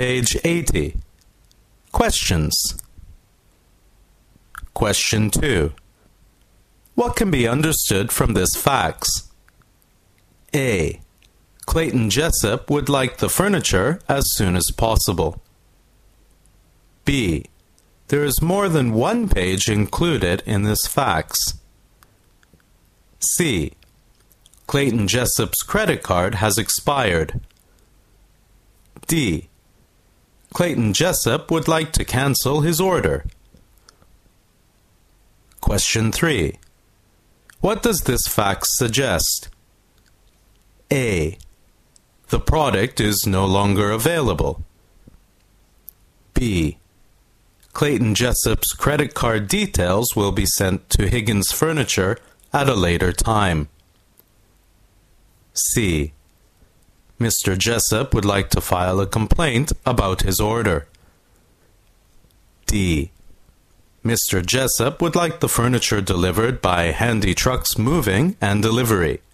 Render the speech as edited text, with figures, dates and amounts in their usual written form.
Page 80. Questions. Question 2. What can be understood from this fax? A. Clayton Jessup would like the furniture as soon as possible. B. There is more than one page included in this fax. C. Clayton Jessup's credit card has expired. D. Clayton Jessup would like to cancel his order. Question 3. What does this fax suggest? A. The product is no longer available. B. Clayton Jessup's credit card details will be sent to Higgins Furniture at a later time. C. Mr. Jessup would like to file a complaint about his order. D. Mr. Jessup would like the furniture delivered by Handy Trucks Moving and Delivery.